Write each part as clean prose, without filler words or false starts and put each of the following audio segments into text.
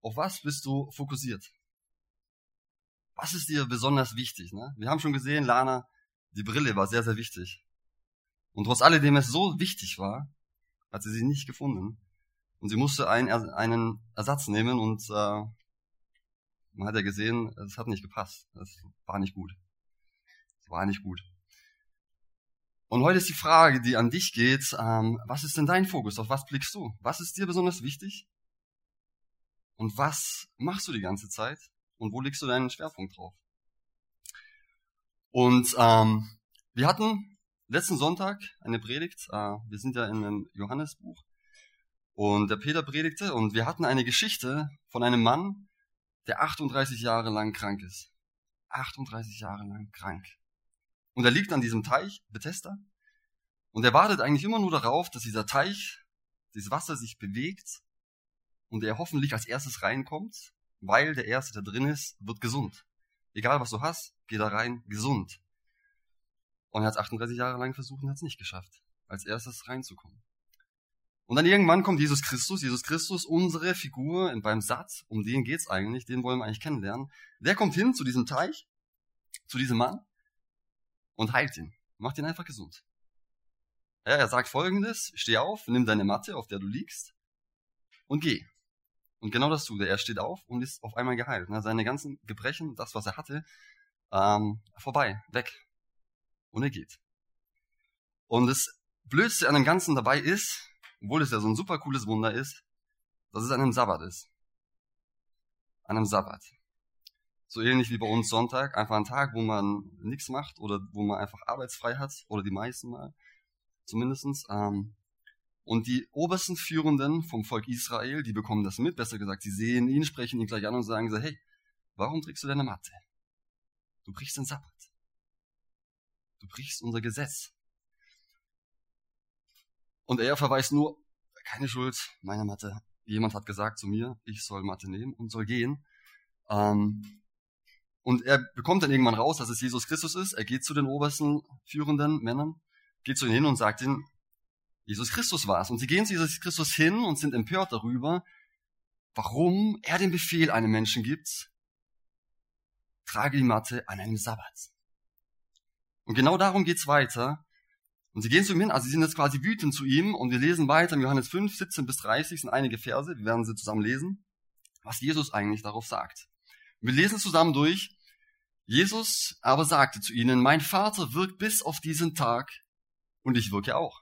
auf was bist du fokussiert? Was ist dir besonders wichtig? Ne? Wir haben schon gesehen, Lana, die Brille war sehr, sehr wichtig. Und trotz alledem es so wichtig war, hat sie nicht gefunden. Und sie musste einen Ersatz nehmen und man hat ja gesehen, es hat nicht gepasst. Das war nicht gut. Das war nicht gut. Und heute ist die Frage, die an dich geht, was ist denn dein Fokus? Auf was blickst du? Was ist dir besonders wichtig? Und was machst du die ganze Zeit? Und wo legst du deinen Schwerpunkt drauf? Und wir hatten letzten Sonntag eine Predigt. Wir sind ja in einem Johannesbuch. Und der Peter predigte und wir hatten eine Geschichte von einem Mann, der 38 Jahre lang krank ist. 38 Jahre lang krank. Und er liegt an diesem Teich, Bethesda, und er wartet eigentlich immer nur darauf, dass dieser Teich, dieses Wasser sich bewegt und er hoffentlich als erstes reinkommt, weil der Erste, der drin ist, wird gesund. Egal was du hast, geh da rein, gesund. Und er hat 38 Jahre lang versucht und hat es nicht geschafft, als erstes reinzukommen. Und dann irgendwann kommt Jesus Christus, unsere Figur beim Satz, um den geht's eigentlich, den wollen wir eigentlich kennenlernen. Der kommt hin zu diesem Teich, zu diesem Mann und heilt ihn, macht ihn einfach gesund. Ja, er sagt Folgendes: Steh auf, nimm deine Matte, auf der du liegst, und geh. Und genau das tut er. Er steht auf und ist auf einmal geheilt. Seine ganzen Gebrechen, das, was er hatte, vorbei, weg. Und er geht. Und das Blödste an dem Ganzen dabei ist, obwohl es ja so ein super cooles Wunder ist, dass es an einem Sabbat ist. An einem Sabbat. So ähnlich wie bei uns Sonntag, einfach ein Tag, wo man nichts macht oder wo man einfach arbeitsfrei hat, oder die meisten mal zumindestens. Und die obersten Führenden vom Volk Israel, die bekommen das mit, besser gesagt, sie sehen ihn, sprechen ihn gleich an und sagen so: Hey, warum trägst du deine Matte? Du brichst den Sabbat. Du brichst unser Gesetz. Und er verweist nur: Keine Schuld, meine Matte. Jemand hat gesagt zu mir, ich soll Matte nehmen und soll gehen. Und er bekommt dann irgendwann raus, dass es Jesus Christus ist. Er geht zu den obersten führenden Männern, geht zu ihnen hin und sagt ihnen, Jesus Christus war es. Und sie gehen zu Jesus Christus hin und sind empört darüber, warum er den Befehl einem Menschen gibt: Trage die Matte an einem Sabbat. Und genau darum geht's weiter. Und sie gehen zu ihm hin, also sie sind jetzt quasi wütend zu ihm, und wir lesen weiter in Johannes 5, 17 bis 30, sind einige Verse, wir werden sie zusammen lesen, was Jesus eigentlich darauf sagt. Wir lesen zusammen durch. Jesus aber sagte zu ihnen: Mein Vater wirkt bis auf diesen Tag, und ich wirke auch.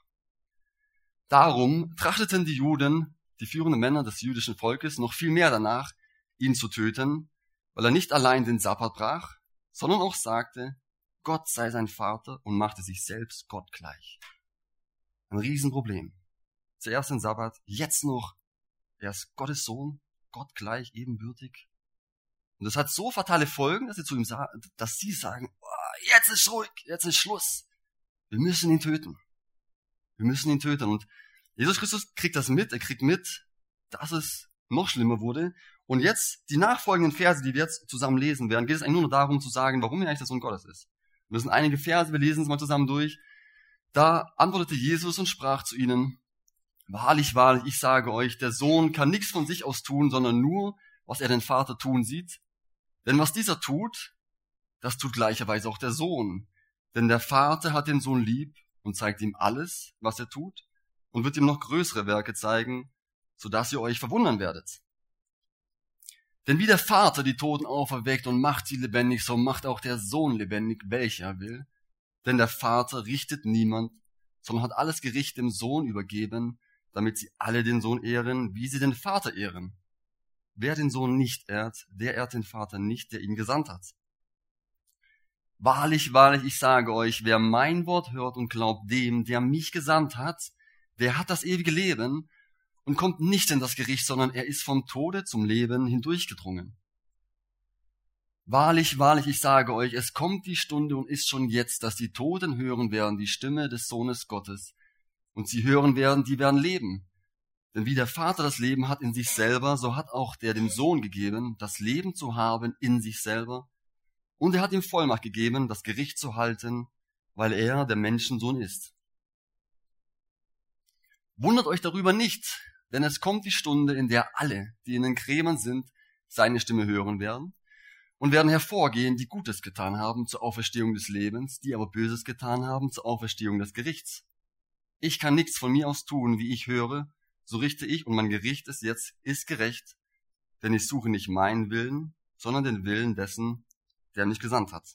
Darum trachteten die Juden, die führenden Männer des jüdischen Volkes, noch viel mehr danach, ihn zu töten, weil er nicht allein den Sabbat brach, sondern auch sagte, Gott sei sein Vater, und machte sich selbst Gott gleich. Ein Riesenproblem. Zuerst den Sabbat, jetzt noch, er ist Gottes Sohn, Gott gleich, ebenbürtig. Und das hat so fatale Folgen, dass sie sagen, oh, jetzt ist ruhig, jetzt ist Schluss. Wir müssen ihn töten. Wir müssen ihn töten. Und Jesus Christus kriegt das mit, er kriegt mit, dass es noch schlimmer wurde. Und jetzt, die nachfolgenden Verse, die wir jetzt zusammen lesen werden, geht es eigentlich nur noch darum zu sagen, warum er eigentlich der Sohn Gottes ist. Wir sind einige Verse, wir lesen es mal zusammen durch. Da antwortete Jesus und sprach zu ihnen: Wahrlich, wahrlich, ich sage euch, der Sohn kann nichts von sich aus tun, sondern nur, was er den Vater tun sieht. Denn was dieser tut, das tut gleicherweise auch der Sohn. Denn der Vater hat den Sohn lieb und zeigt ihm alles, was er tut, und wird ihm noch größere Werke zeigen, sodass ihr euch verwundern werdet. Denn wie der Vater die Toten auferweckt und macht sie lebendig, so macht auch der Sohn lebendig, welcher er will. Denn der Vater richtet niemand, sondern hat alles Gericht dem Sohn übergeben, damit sie alle den Sohn ehren, wie sie den Vater ehren. Wer den Sohn nicht ehrt, der ehrt den Vater nicht, der ihn gesandt hat. Wahrlich, wahrlich, ich sage euch, wer mein Wort hört und glaubt dem, der mich gesandt hat, der hat das ewige Leben und kommt nicht in das Gericht, sondern er ist vom Tode zum Leben hindurchgedrungen. Wahrlich, wahrlich, ich sage euch, es kommt die Stunde und ist schon jetzt, dass die Toten hören werden die Stimme des Sohnes Gottes. Und sie hören werden, die werden leben. Denn wie der Vater das Leben hat in sich selber, so hat auch der dem Sohn gegeben, das Leben zu haben in sich selber. Und er hat ihm Vollmacht gegeben, das Gericht zu halten, weil er der Menschensohn ist. Wundert euch darüber nicht, denn es kommt die Stunde, in der alle, die in den Gräbern sind, seine Stimme hören werden und werden hervorgehen, die Gutes getan haben zur Auferstehung des Lebens, die aber Böses getan haben zur Auferstehung des Gerichts. Ich kann nichts von mir aus tun, wie ich höre, so richte ich, und mein Gericht ist gerecht, denn ich suche nicht meinen Willen, sondern den Willen dessen, der mich gesandt hat.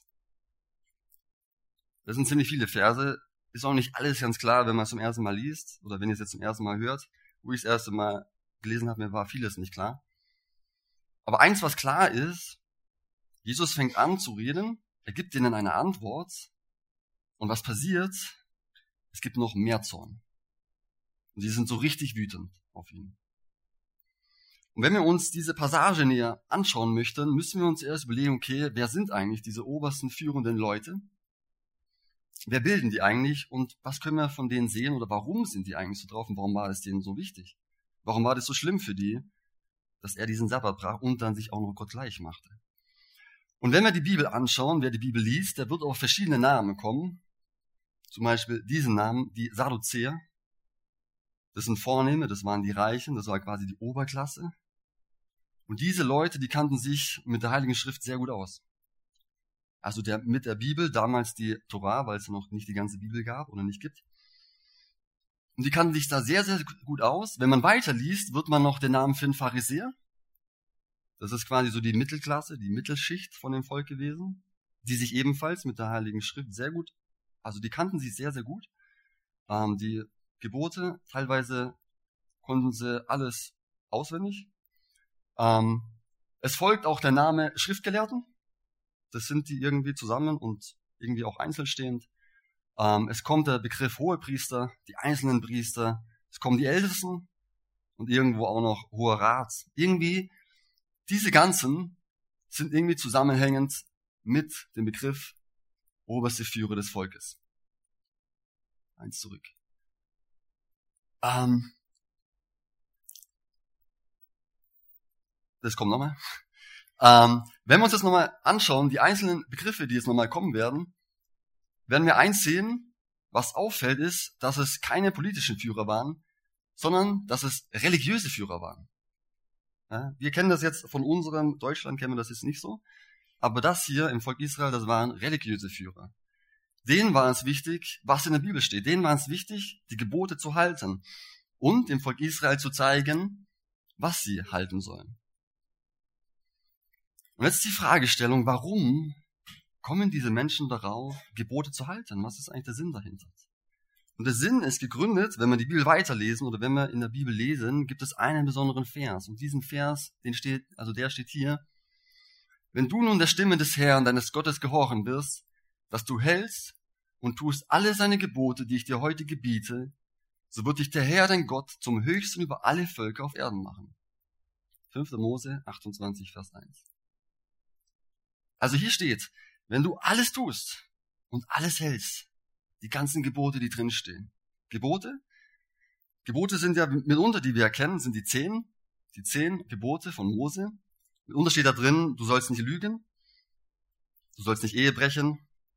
Das sind ziemlich viele Verse, ist auch nicht alles ganz klar, wenn man es zum ersten Mal liest, oder wenn ihr es jetzt zum ersten Mal hört. Wo ich es das erste Mal gelesen habe, mir war vieles nicht klar. Aber eins, was klar ist, Jesus fängt an zu reden, er gibt ihnen eine Antwort, und was passiert? Es gibt noch mehr Zorn. Und sie sind so richtig wütend auf ihn. Und wenn wir uns diese Passage näher anschauen möchten, müssen wir uns erst überlegen, okay, wer sind eigentlich diese obersten führenden Leute? Wer bilden die eigentlich und was können wir von denen sehen oder warum sind die eigentlich so drauf und warum war es denen so wichtig? Warum war das so schlimm für die, dass er diesen Sabbat brach und dann sich auch noch Gott gleich machte? Und wenn wir die Bibel anschauen, wer die Bibel liest, der wird auf verschiedene Namen kommen. Zum Beispiel diesen Namen, die Sadduzäer. Das sind Vornehme, das waren die Reichen, das war quasi die Oberklasse. Und diese Leute, die kannten sich mit der Heiligen Schrift sehr gut aus. Also mit der Bibel, damals die Torah, weil es noch nicht die ganze Bibel gab oder nicht gibt. Und die kannten sich da sehr, sehr gut aus. Wenn man weiterliest, wird man noch den Namen finden Pharisäer. Das ist quasi so die Mittelklasse, die Mittelschicht von dem Volk gewesen, die sich ebenfalls mit der Heiligen Schrift sehr gut, also die kannten sich sehr, sehr gut. Die Gebote, teilweise konnten sie alles auswendig. Es folgt auch der Name Schriftgelehrten. Das sind die irgendwie zusammen und irgendwie auch einzeln stehend. Es kommt der Begriff Hohepriester, die einzelnen Priester. Es kommen die Ältesten und irgendwo auch noch Hoher Rat. Irgendwie, diese ganzen sind irgendwie zusammenhängend mit dem Begriff oberste Führer des Volkes. Eins zurück. Das kommt nochmal. Wenn wir uns das nochmal anschauen, die einzelnen Begriffe, die jetzt nochmal kommen werden wir eins sehen, was auffällt ist, dass es keine politischen Führer waren, sondern dass es religiöse Führer waren. Ja, wir kennen das jetzt von unserem Deutschland, kennen wir das jetzt nicht so, aber das hier im Volk Israel, das waren religiöse Führer. Denen war es wichtig, was in der Bibel steht. Denen war es wichtig, die Gebote zu halten und dem Volk Israel zu zeigen, was sie halten sollen. Und jetzt die Fragestellung, warum kommen diese Menschen darauf, Gebote zu halten? Was ist eigentlich der Sinn dahinter? Und der Sinn ist gegründet, wenn wir die Bibel weiterlesen oder wenn wir in der Bibel lesen, gibt es einen besonderen Vers. Und diesen Vers, der steht hier: Wenn du nun der Stimme des Herrn, deines Gottes, gehorchen wirst, dass du hältst und tust alle seine Gebote, die ich dir heute gebiete, so wird dich der Herr, dein Gott, zum Höchsten über alle Völker auf Erden machen. 5. Mose 28, Vers 1. Also hier steht, wenn du alles tust und alles hältst, die ganzen Gebote, die drinstehen. Gebote sind ja mitunter, die wir erkennen, sind die 10 Gebote von Mose. Mitunter steht da drin, du sollst nicht lügen, du sollst nicht Ehe brechen,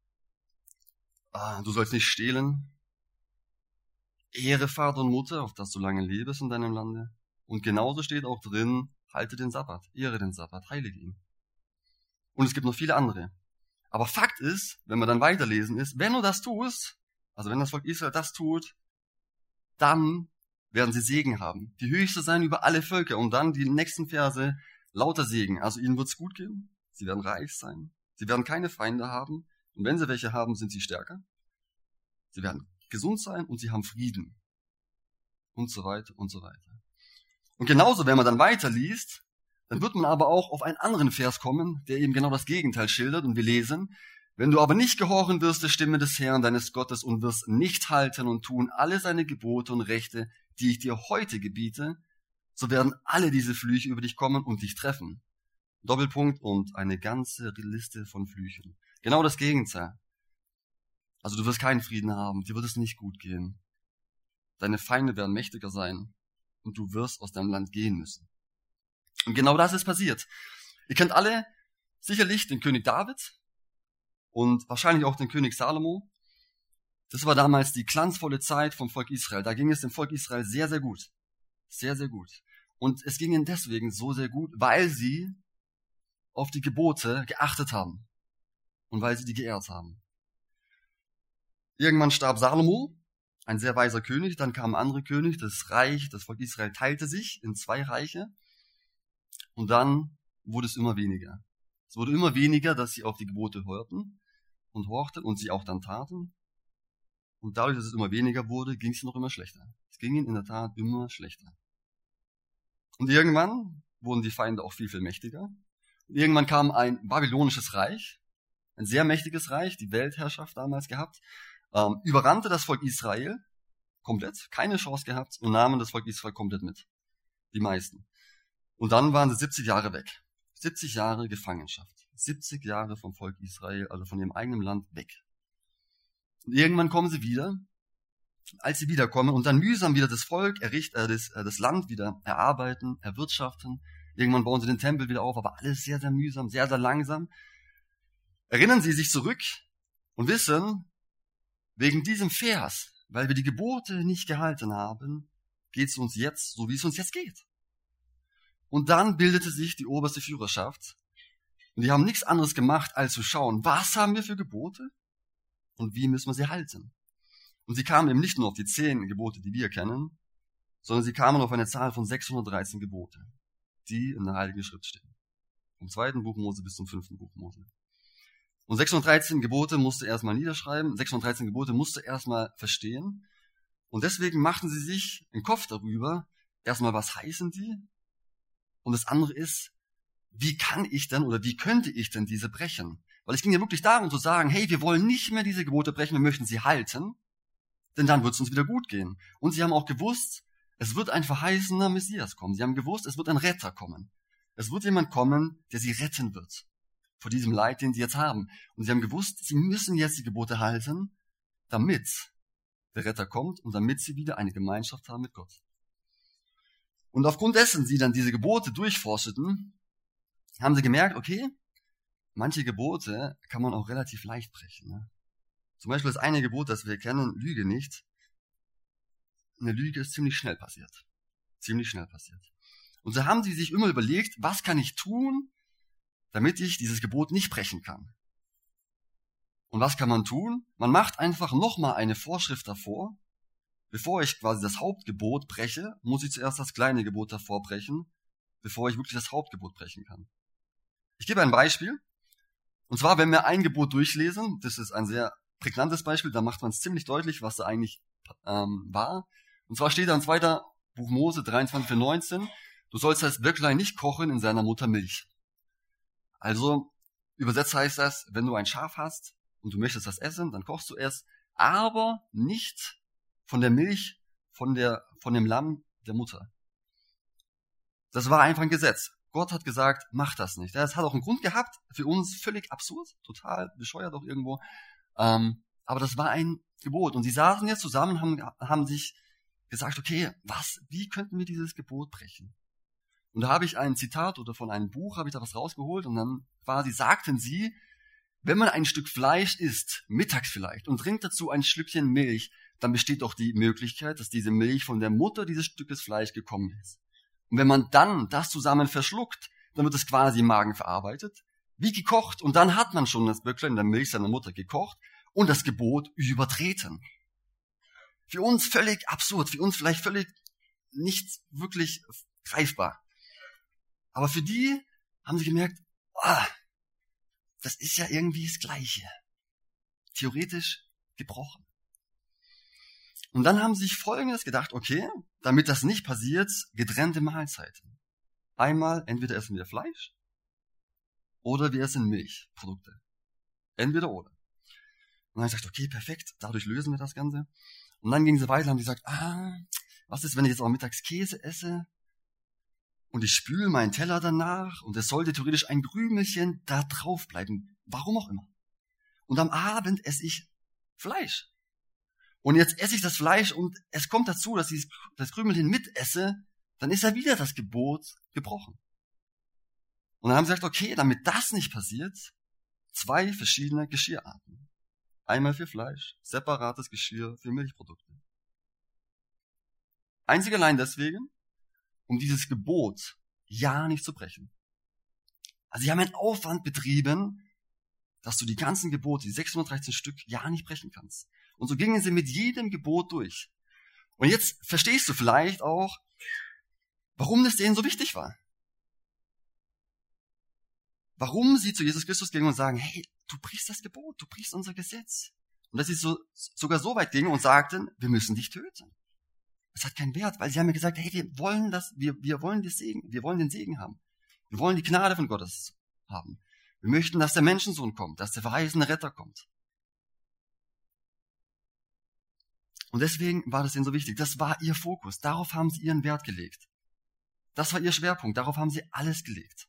du sollst nicht stehlen, ehre Vater und Mutter, auf dass du lange lebst in deinem Lande. Und genauso steht auch drin, halte den Sabbat, ehre den Sabbat, heilige ihn. Und es gibt noch viele andere. Aber Fakt ist, wenn wir dann weiterlesen, ist, wenn du das tust, also wenn das Volk Israel das tut, dann werden sie Segen haben. Die Höchste sein über alle Völker. Und dann die nächsten Verse, lauter Segen. Also ihnen wird's gut gehen, sie werden reich sein, sie werden keine Feinde haben. Und wenn sie welche haben, sind sie stärker. Sie werden gesund sein und sie haben Frieden. Und so weiter und so weiter. Und genauso, wenn man dann weiterliest, dann wird man aber auch auf einen anderen Vers kommen, der eben genau das Gegenteil schildert. Und wir lesen, wenn du aber nicht gehorchen wirst der Stimme des Herrn, deines Gottes, und wirst nicht halten und tun alle seine Gebote und Rechte, die ich dir heute gebiete, so werden alle diese Flüche über dich kommen und dich treffen. Doppelpunkt und eine ganze Liste von Flüchen. Genau das Gegenteil. Also du wirst keinen Frieden haben, dir wird es nicht gut gehen. Deine Feinde werden mächtiger sein und du wirst aus deinem Land gehen müssen. Und genau das ist passiert. Ihr kennt alle sicherlich den König David und wahrscheinlich auch den König Salomo. Das war damals die glanzvolle Zeit vom Volk Israel. Da ging es dem Volk Israel sehr, sehr gut. Sehr, sehr gut. Und es ging ihnen deswegen so sehr gut, weil sie auf die Gebote geachtet haben und weil sie die geehrt haben. Irgendwann starb Salomo, ein sehr weiser König, dann kam ein anderer König, das Volk Israel teilte sich in 2 Reiche und dann wurde es immer weniger. Es wurde immer weniger, dass sie auf die Gebote hörten und horchten und sie auch dann taten. Und dadurch, dass es immer weniger wurde, ging es noch immer schlechter. Es ging ihnen in der Tat immer schlechter. Und irgendwann wurden die Feinde auch viel, viel mächtiger. Und irgendwann kam ein babylonisches Reich, ein sehr mächtiges Reich, die Weltherrschaft damals gehabt, überrannte das Volk Israel komplett, keine Chance gehabt und nahmen das Volk Israel komplett mit. Die meisten. Und dann waren sie 70 Jahre weg. 70 Jahre Gefangenschaft. 70 Jahre vom Volk Israel, also von ihrem eigenen Land weg. Und irgendwann kommen sie wieder. Als sie wiederkommen und dann mühsam wieder das Volk das Land wieder erarbeiten, erwirtschaften. Irgendwann bauen sie den Tempel wieder auf, aber alles sehr, sehr mühsam, sehr, sehr langsam. Erinnern sie sich zurück und wissen, wegen diesem Vers, weil wir die Gebote nicht gehalten haben, geht es uns jetzt, so wie es uns jetzt geht. Und dann bildete sich die oberste Führerschaft und die haben nichts anderes gemacht, als zu schauen, was haben wir für Gebote und wie müssen wir sie halten. Und sie kamen eben nicht nur auf die 10 Gebote, die wir kennen, sondern sie kamen auf eine Zahl von 613 Gebote, die in der Heiligen Schrift stehen. Vom 2. Buch Mose bis zum 5. Buch Mose. Und 613 Gebote musste er erstmal niederschreiben, 613 Gebote musste er erstmal verstehen. Und deswegen machten sie sich einen Kopf darüber, erstmal, was heißen die? Und das andere ist, wie kann ich denn oder wie könnte ich denn diese brechen? Weil es ging ja wirklich darum zu sagen, hey, wir wollen nicht mehr diese Gebote brechen, wir möchten sie halten. Denn dann wird es uns wieder gut gehen. Und sie haben auch gewusst, es wird ein verheißener Messias kommen. Sie haben gewusst, es wird ein Retter kommen. Es wird jemand kommen, der sie retten wird. Vor diesem Leid, den sie jetzt haben. Und sie haben gewusst, sie müssen jetzt die Gebote halten, damit der Retter kommt und damit sie wieder eine Gemeinschaft haben mit Gott. Und aufgrund dessen sie dann diese Gebote durchforscheten, haben sie gemerkt, okay, manche Gebote kann man auch relativ leicht brechen. Ne? Zum Beispiel das eine Gebot, das wir kennen, Lüge nicht. Eine Lüge ist ziemlich schnell passiert. Ziemlich schnell passiert. Und so haben sie sich immer überlegt, was kann ich tun, damit ich dieses Gebot nicht brechen kann. Und was kann man tun? Man macht einfach nochmal eine Vorschrift davor. Bevor ich quasi das Hauptgebot breche, muss ich zuerst das kleine Gebot davor brechen, bevor ich wirklich das Hauptgebot brechen kann. Ich gebe ein Beispiel. Und zwar, wenn wir ein Gebot durchlesen, das ist ein sehr prägnantes Beispiel, da macht man es ziemlich deutlich, was da eigentlich war. Und zwar steht da im 2. Buch Mose 23,19, du sollst das Böcklein nicht kochen in seiner Mutter Milch. Also, übersetzt heißt das, wenn du ein Schaf hast und du möchtest das essen, dann kochst du es, aber nicht von der Milch, von dem Lamm der Mutter. Das war einfach ein Gesetz. Gott hat gesagt, mach das nicht. Das hat auch einen Grund gehabt, für uns völlig absurd, total bescheuert auch irgendwo. Aber das war ein Gebot. Und sie saßen jetzt zusammen und haben sich gesagt, okay, wie könnten wir dieses Gebot brechen? Und da habe ich ein Zitat oder von einem Buch habe ich da was rausgeholt und dann quasi sagten sie, wenn man ein Stück Fleisch isst, mittags vielleicht, und trinkt dazu ein Schlückchen Milch, dann besteht doch die Möglichkeit, dass diese Milch von der Mutter dieses Stückes Fleisch gekommen ist. Und wenn man dann das zusammen verschluckt, dann wird es quasi im Magen verarbeitet, wie gekocht, und dann hat man schon das Böcklein in der Milch seiner Mutter gekocht und das Gebot übertreten. Für uns völlig absurd, für uns vielleicht völlig nicht wirklich greifbar. Aber für die haben sie gemerkt, das ist ja irgendwie das Gleiche. Theoretisch gebrochen. Und dann haben sie sich Folgendes gedacht, okay, damit das nicht passiert, getrennte Mahlzeiten. Einmal, entweder essen wir Fleisch oder wir essen Milchprodukte. Entweder oder. Und dann habe ich gesagt, okay, perfekt, dadurch lösen wir das Ganze. Und dann gingen sie weiter und haben gesagt, was ist, wenn ich jetzt auch mittags Käse esse und ich spüle meinen Teller danach und es sollte theoretisch ein Krümelchen da drauf bleiben, warum auch immer. Und am Abend esse ich Fleisch. Und jetzt esse ich das Fleisch und es kommt dazu, dass ich das Krümelchen mitesse, dann ist ja wieder das Gebot gebrochen. Und dann haben sie gesagt, okay, damit das nicht passiert, 2 verschiedene Geschirrarten. Einmal für Fleisch, separates Geschirr für Milchprodukte. Einzig allein deswegen, um dieses Gebot ja nicht zu brechen. Also sie haben einen Aufwand betrieben, dass du die ganzen Gebote, die 613 Stück, ja nicht brechen kannst. Und so gingen sie mit jedem Gebot durch. Und jetzt verstehst du vielleicht auch, warum das denen so wichtig war. Warum sie zu Jesus Christus gingen und sagen, hey, du brichst das Gebot, du brichst unser Gesetz. Und dass sie sogar so weit gingen und sagten, wir müssen dich töten. Das hat keinen Wert, weil sie haben mir gesagt, hey, wir wollen den Segen haben. Wir wollen die Gnade von Gottes haben. Wir möchten, dass der Menschensohn kommt, dass der verheißene Retter kommt. Und deswegen war das ihnen so wichtig. Das war ihr Fokus. Darauf haben sie ihren Wert gelegt. Das war ihr Schwerpunkt. Darauf haben sie alles gelegt.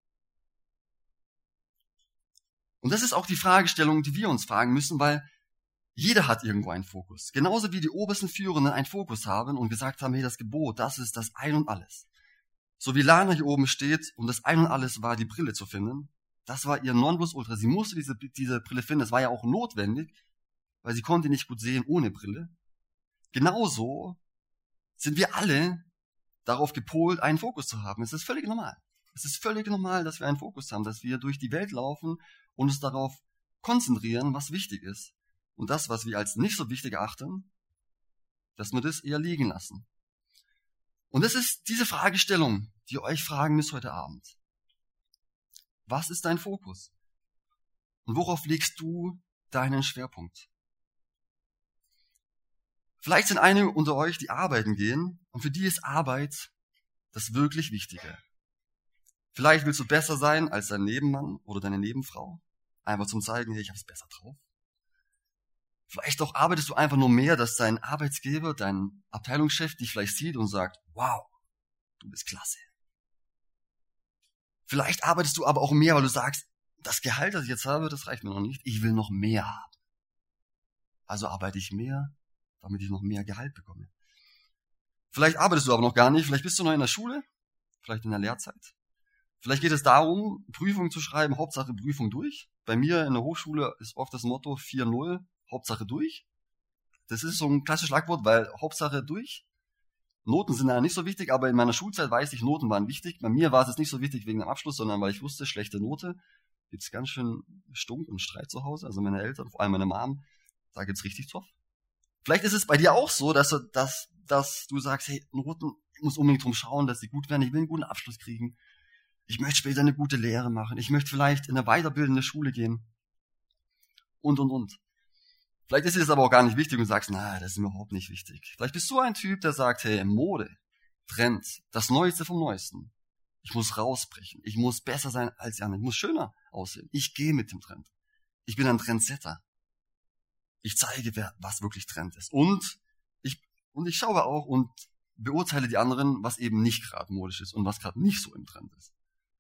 Und das ist auch die Fragestellung, die wir uns fragen müssen, weil jeder hat irgendwo einen Fokus. Genauso wie die obersten Führenden einen Fokus haben und gesagt haben, hey, das Gebot, das ist das Ein und Alles. So wie Lana hier oben steht und das Ein und Alles war, die Brille zu finden. Das war ihr Nonplusultra. Sie musste diese Brille finden. Das war ja auch notwendig, weil sie konnte nicht gut sehen ohne Brille. Genauso sind wir alle darauf gepolt, einen Fokus zu haben. Es ist völlig normal. Es ist völlig normal, dass wir einen Fokus haben, dass wir durch die Welt laufen und uns darauf konzentrieren, was wichtig ist. Und das, was wir als nicht so wichtig erachten, dass wir das eher liegen lassen. Und das ist diese Fragestellung, die ihr euch fragen müsst heute Abend. Was ist dein Fokus? Und worauf legst du deinen Schwerpunkt? Vielleicht sind einige unter euch, die arbeiten gehen, und für die ist Arbeit das wirklich Wichtige. Vielleicht willst du besser sein als dein Nebenmann oder deine Nebenfrau. Einfach zum zeigen, hey, ich hab's besser drauf. Vielleicht auch arbeitest du einfach nur mehr, dass dein Arbeitsgeber, dein Abteilungschef dich vielleicht sieht und sagt, wow, du bist klasse. Vielleicht arbeitest du aber auch mehr, weil du sagst, das Gehalt, das ich jetzt habe, das reicht mir noch nicht. Ich will noch mehr haben. Also arbeite ich mehr, damit ich noch mehr Gehalt bekomme. Vielleicht arbeitest du aber noch gar nicht. Vielleicht bist du noch in der Schule, vielleicht in der Lehrzeit. Vielleicht geht es darum, Prüfungen zu schreiben, Hauptsache Prüfung durch. Bei mir in der Hochschule ist oft das Motto 4-0, Hauptsache durch. Das ist so ein klassisches Schlagwort, weil Hauptsache durch. Noten sind ja nicht so wichtig, aber in meiner Schulzeit weiß ich, Noten waren wichtig. Bei mir war es jetzt nicht so wichtig wegen dem Abschluss, sondern weil ich wusste, schlechte Note, gibt's ganz schön Stunk und Streit zu Hause. Also meine Eltern, vor allem meine Mom, da gibt's richtig Zoff. Vielleicht ist es bei dir auch so, dass du sagst, hey, Noten, ich muss unbedingt drum schauen, dass sie gut werden. Ich will einen guten Abschluss kriegen. Ich möchte später eine gute Lehre machen. Ich möchte vielleicht in eine weiterbildende Schule gehen. Und. Vielleicht ist dir das aber auch gar nicht wichtig und du sagst, na, das ist mir überhaupt nicht wichtig. Vielleicht bist du ein Typ, der sagt, hey, Mode, Trend, das Neueste vom Neuesten. Ich muss rausbrechen. Ich muss besser sein als die anderen. Ich muss schöner aussehen. Ich gehe mit dem Trend. Ich bin ein Trendsetter. Ich zeige, was wirklich Trend ist. Und ich schaue auch und beurteile die anderen, was eben nicht gerade modisch ist und was gerade nicht so im Trend ist.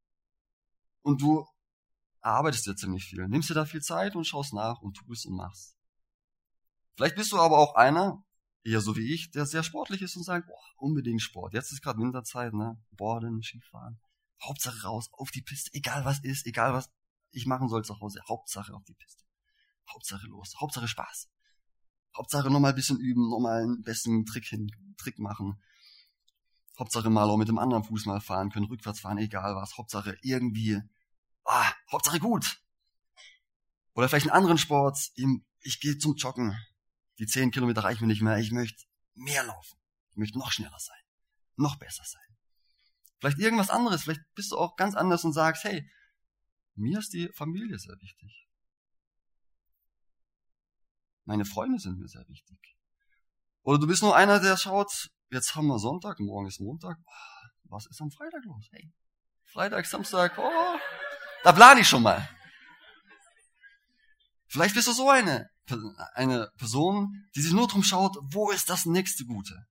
Und du arbeitest ja ziemlich viel. Nimmst dir da viel Zeit und schaust nach und tust und machst. Vielleicht bist du aber auch einer, eher so wie ich, der sehr sportlich ist und sagt, boah, unbedingt Sport. Jetzt ist gerade Winterzeit, ne? Borden, Skifahren. Hauptsache raus, auf die Piste. Egal was ist, egal was ich machen soll zu Hause. Hauptsache auf die Piste. Hauptsache los. Hauptsache Spaß. Hauptsache nochmal ein bisschen üben, nochmal einen besten Trick machen. Hauptsache mal auch mit dem anderen Fuß mal fahren können, rückwärts fahren, egal was. Hauptsache irgendwie, Hauptsache gut. Oder vielleicht einen anderen Sport, ich gehe zum Joggen. Die 10 Kilometer reichen mir nicht mehr. Ich möchte mehr laufen. Ich möchte noch schneller sein. Noch besser sein. Vielleicht irgendwas anderes. Vielleicht bist du auch ganz anders und sagst, hey, mir ist die Familie sehr wichtig. Meine Freunde sind mir sehr wichtig. Oder du bist nur einer, der schaut, jetzt haben wir Sonntag, morgen ist Montag. Was ist am Freitag los? Hey, Freitag, Samstag, da plane ich schon mal. Vielleicht bist du so eine Person, die sich nur drum schaut, wo ist das nächste Gute?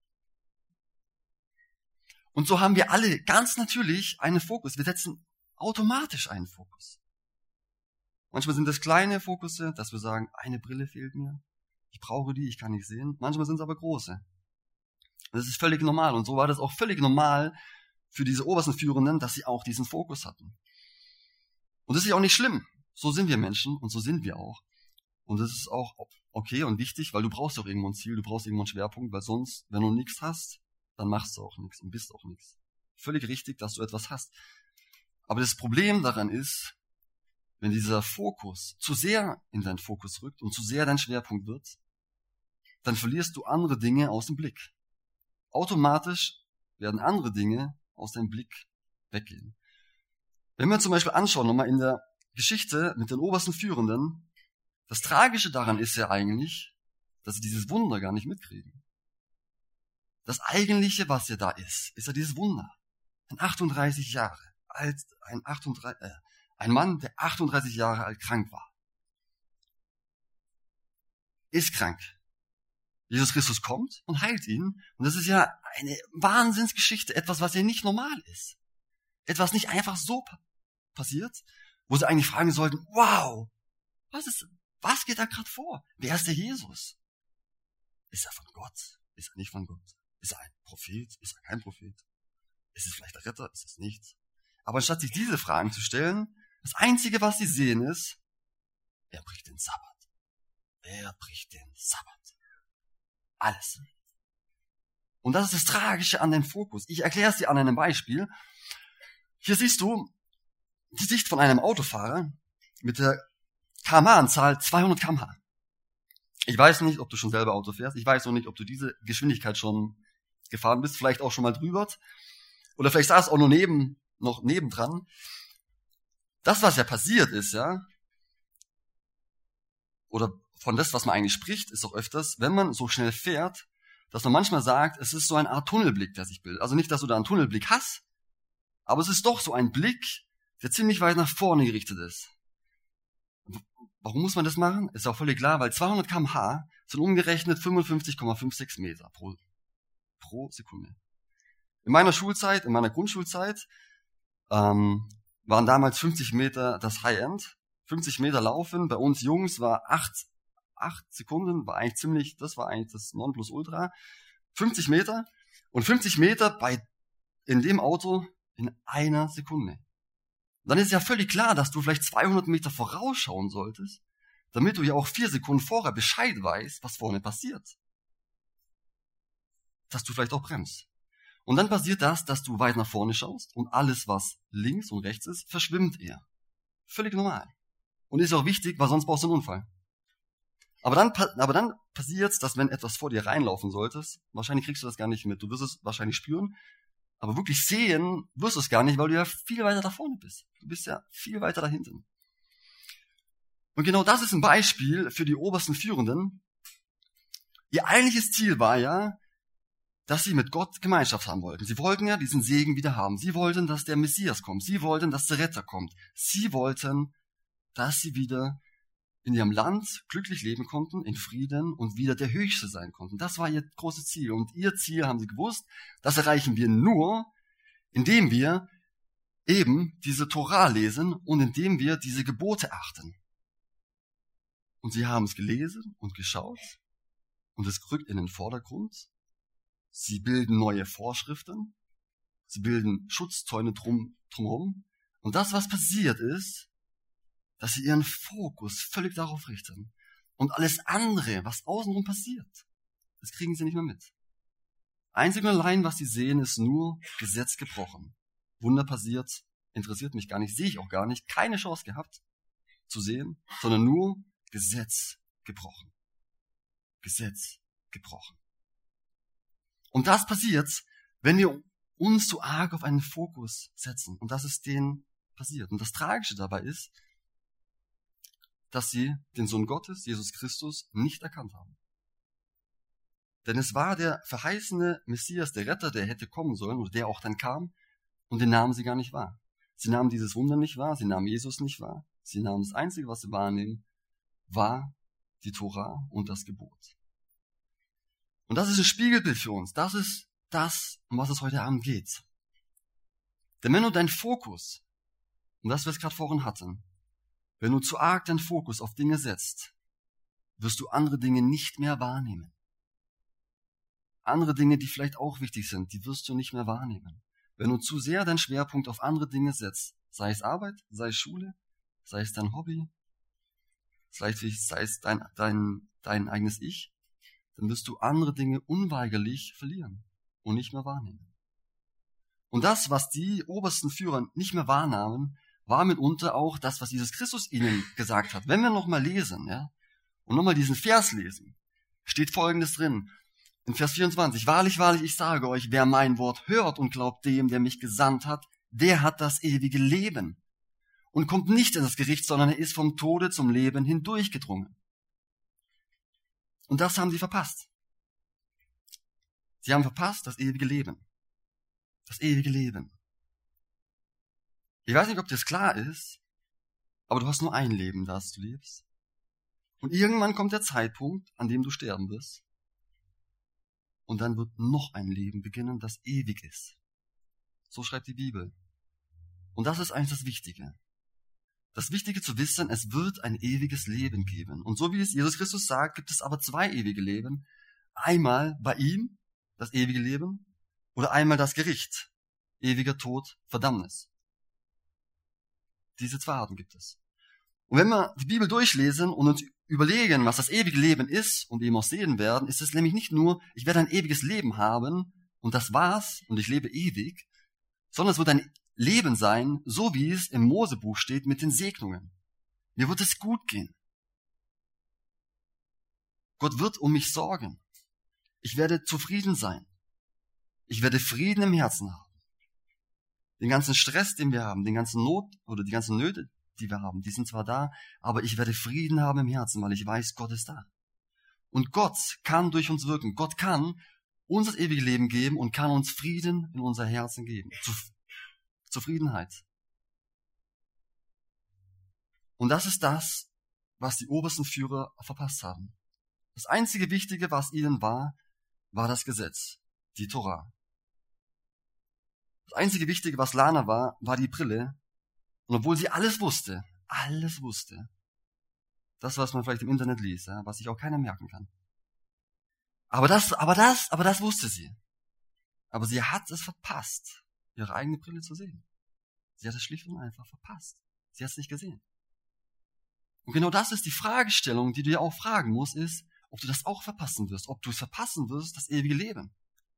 Und so haben wir alle ganz natürlich einen Fokus. Wir setzen automatisch einen Fokus. Manchmal sind das kleine Fokusse, dass wir sagen, eine Brille fehlt mir. Ich brauche die, ich kann nicht sehen. Manchmal sind es aber große. Das ist völlig normal. Und so war das auch völlig normal für diese obersten Führenden, dass sie auch diesen Fokus hatten. Und das ist ja auch nicht schlimm. So sind wir Menschen und so sind wir auch. Und das ist auch okay und wichtig, weil du brauchst auch irgendwo ein Ziel, du brauchst irgendwo einen Schwerpunkt, weil sonst, wenn du nichts hast, dann machst du auch nichts und bist auch nichts. Völlig richtig, dass du etwas hast. Aber das Problem daran ist, wenn dieser Fokus zu sehr in deinen Fokus rückt und zu sehr dein Schwerpunkt wird, dann verlierst du andere Dinge aus dem Blick. Automatisch werden andere Dinge aus deinem Blick weggehen. Wenn wir zum Beispiel anschauen, nochmal in der Geschichte mit den obersten Führenden, das Tragische daran ist ja eigentlich, dass sie dieses Wunder gar nicht mitkriegen. Das Eigentliche, was ja da ist ja dieses Wunder. Ein 38 Jahre alt, ein Mann, der 38 Jahre alt krank war. Ist krank. Jesus Christus kommt und heilt ihn. Und das ist ja eine Wahnsinnsgeschichte, etwas, was ja nicht normal ist. Etwas nicht einfach so passiert, wo sie eigentlich fragen sollten, wow, was geht da gerade vor? Wer ist der Jesus? Ist er von Gott? Ist er nicht von Gott? Ist er ein Prophet? Ist er kein Prophet? Ist es vielleicht der Retter? Ist es nicht? Aber anstatt sich diese Fragen zu stellen, das Einzige, was sie sehen, ist, er bricht den Sabbat. Er bricht den Sabbat. Alles. Und das ist das Tragische an dem Fokus. Ich erkläre es dir an einem Beispiel. Hier siehst du die Sicht von einem Autofahrer mit der kmh-Anzahl 200 km/h. Ich weiß nicht, ob du schon selber Auto fährst. Ich weiß noch nicht, ob du diese Geschwindigkeit schon gefahren bist. Vielleicht auch schon mal drüber. Oder vielleicht saß auch noch nebendran. Das, was ja passiert ist, ja, oder von das, was man eigentlich spricht, ist auch öfters, wenn man so schnell fährt, dass man manchmal sagt, es ist so eine Art Tunnelblick, der sich bildet. Also nicht, dass du da einen Tunnelblick hast, aber es ist doch so ein Blick, der ziemlich weit nach vorne gerichtet ist. Warum muss man das machen? Ist auch völlig klar, weil 200 km/h sind umgerechnet 55,56 Meter pro Sekunde. In meiner Grundschulzeit, waren damals 50 Meter das High-End. 50 Meter laufen, bei uns Jungs war 8 Sekunden, das war eigentlich das Nonplusultra. 50 Meter und 50 Meter in dem Auto in einer Sekunde. Und dann ist ja völlig klar, dass du vielleicht 200 Meter vorausschauen solltest, damit du ja auch 4 Sekunden vorher Bescheid weißt, was vorne passiert. Dass du vielleicht auch bremst. Und dann passiert das, dass du weit nach vorne schaust und alles, was links und rechts ist, verschwimmt eher. Völlig normal. Und ist auch wichtig, weil sonst brauchst du einen Unfall. Aber dann passiert's, dass wenn etwas vor dir reinlaufen solltest, wahrscheinlich kriegst du das gar nicht mit. Du wirst es wahrscheinlich spüren, aber wirklich sehen wirst du es gar nicht, weil du ja viel weiter da vorne bist. Du bist ja viel weiter da hinten. Und genau das ist ein Beispiel für die obersten Führenden. Ihr eigentliches Ziel war ja, dass sie mit Gott Gemeinschaft haben wollten. Sie wollten ja diesen Segen wieder haben. Sie wollten, dass der Messias kommt. Sie wollten, dass der Retter kommt. Sie wollten, dass sie wieder in ihrem Land glücklich leben konnten, in Frieden und wieder der Höchste sein konnten. Das war ihr großes Ziel. Und ihr Ziel, haben sie gewusst, das erreichen wir nur, indem wir eben diese Tora lesen und indem wir diese Gebote achten. Und sie haben es gelesen und geschaut und es rückt in den Vordergrund. Sie bilden neue Vorschriften, sie bilden Schutzzäune drumherum. Und das, was passiert ist, dass sie ihren Fokus völlig darauf richten. Und alles andere, was außenrum passiert, das kriegen sie nicht mehr mit. Einzig und allein, was sie sehen, ist nur Gesetz gebrochen. Wunder passiert, interessiert mich gar nicht, sehe ich auch gar nicht, keine Chance gehabt zu sehen, sondern nur Gesetz gebrochen. Gesetz gebrochen. Und das passiert, wenn wir uns zu arg auf einen Fokus setzen. Und das ist denen passiert. Und das Tragische dabei ist, dass sie den Sohn Gottes, Jesus Christus, nicht erkannt haben. Denn es war der verheißene Messias, der Retter, der hätte kommen sollen, oder der auch dann kam, und den nahmen sie gar nicht wahr. Sie nahmen dieses Wunder nicht wahr, sie nahmen Jesus nicht wahr. Sie nahmen das Einzige, was sie wahrnehmen, war die Tora und das Gebot. Und das ist ein Spiegelbild für uns. Das ist das, um was es heute Abend geht. Denn wenn du deinen Fokus, und das wir es gerade vorhin hatten, wenn du zu arg deinen Fokus auf Dinge setzt, wirst du andere Dinge nicht mehr wahrnehmen. Andere Dinge, die vielleicht auch wichtig sind, die wirst du nicht mehr wahrnehmen. Wenn du zu sehr deinen Schwerpunkt auf andere Dinge setzt, sei es Arbeit, sei es Schule, sei es dein Hobby, sei es dein eigenes Ich, dann wirst du andere Dinge unweigerlich verlieren und nicht mehr wahrnehmen. Und das, was die obersten Führer nicht mehr wahrnahmen, war mitunter auch das, was Jesus Christus ihnen gesagt hat. Wenn wir nochmal lesen, ja, und nochmal diesen Vers lesen, steht Folgendes drin. In Vers 24, wahrlich, wahrlich, ich sage euch, wer mein Wort hört und glaubt dem, der mich gesandt hat, der hat das ewige Leben und kommt nicht in das Gericht, sondern er ist vom Tode zum Leben hindurchgedrungen. Und das haben sie verpasst. Sie haben verpasst das ewige Leben. Das ewige Leben. Ich weiß nicht, ob dir das klar ist, aber du hast nur ein Leben, das du lebst. Und irgendwann kommt der Zeitpunkt, an dem du sterben wirst. Und dann wird noch ein Leben beginnen, das ewig ist. So schreibt die Bibel. Und das ist eigentlich das Wichtige. Das Wichtige zu wissen, es wird ein ewiges Leben geben. Und so wie es Jesus Christus sagt, gibt es aber zwei ewige Leben. Einmal bei ihm, das ewige Leben, oder einmal das Gericht, ewiger Tod, Verdammnis. Diese zwei Arten gibt es. Und wenn wir die Bibel durchlesen und uns überlegen, was das ewige Leben ist und eben auch sehen werden, ist es nämlich nicht nur, ich werde ein ewiges Leben haben und das war's und ich lebe ewig, sondern es wird ein Leben sein, so wie es im Mosebuch steht mit den Segnungen. Mir wird es gut gehen. Gott wird um mich sorgen. Ich werde zufrieden sein. Ich werde Frieden im Herzen haben. Den ganzen Stress, den wir haben, den ganzen Not oder die ganzen Nöte, die wir haben, die sind zwar da, aber ich werde Frieden haben im Herzen, weil ich weiß, Gott ist da. Und Gott kann durch uns wirken. Gott kann uns das ewige Leben geben und kann uns Frieden in unser Herzen geben. Zufriedenheit. Und das ist das, was die obersten Führer verpasst haben. Das einzige Wichtige, was ihnen war das Gesetz, die Tora. Das einzige Wichtige, was Lana war die Brille. Und obwohl sie alles wusste, das, was man vielleicht im Internet liest, ja, was sich auch keiner merken kann. Aber das wusste sie. Aber sie hat es verpasst, ihre eigene Brille zu sehen. Sie hat es schlicht und einfach verpasst. Sie hat es nicht gesehen. Und genau das ist die Fragestellung, die du dir auch fragen musst, ist, ob du das auch verpassen wirst, ob du es verpassen wirst, das ewige Leben,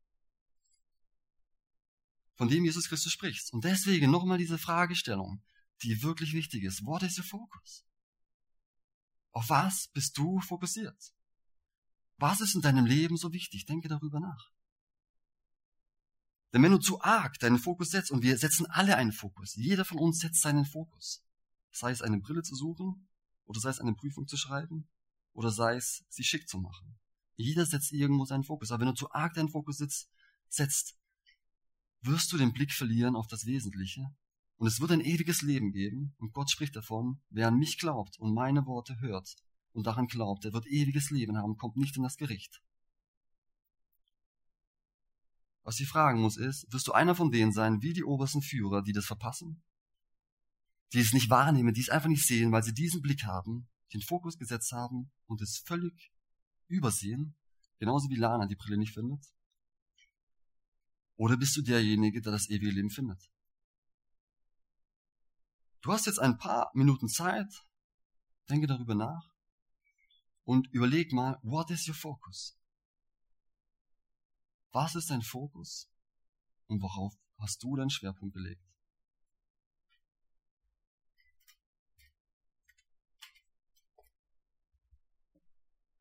von dem Jesus Christus spricht. Und deswegen nochmal diese Fragestellung, die wirklich wichtig ist. What is your focus? Auf was bist du fokussiert? Was ist in deinem Leben so wichtig? Denke darüber nach. Denn wenn du zu arg deinen Fokus setzt, und wir setzen alle einen Fokus, jeder von uns setzt seinen Fokus, sei es eine Brille zu suchen, oder sei es eine Prüfung zu schreiben, oder sei es sie schick zu machen. Jeder setzt irgendwo seinen Fokus. Aber wenn du zu arg deinen Fokus setzt, wirst du den Blick verlieren auf das Wesentliche. Und es wird ein ewiges Leben geben. Und Gott spricht davon, wer an mich glaubt und meine Worte hört und daran glaubt, der wird ewiges Leben haben, kommt nicht in das Gericht. Was ich fragen muss ist, wirst du einer von denen sein, wie die obersten Führer, die das verpassen? Die es nicht wahrnehmen, die es einfach nicht sehen, weil sie diesen Blick haben, den Fokus gesetzt haben und es völlig übersehen, genauso wie Lana die Brille nicht findet? Oder bist du derjenige, der das ewige Leben findet? Du hast jetzt ein paar Minuten Zeit, denke darüber nach und überleg mal, what is your focus? Was ist dein Fokus und worauf hast du deinen Schwerpunkt gelegt?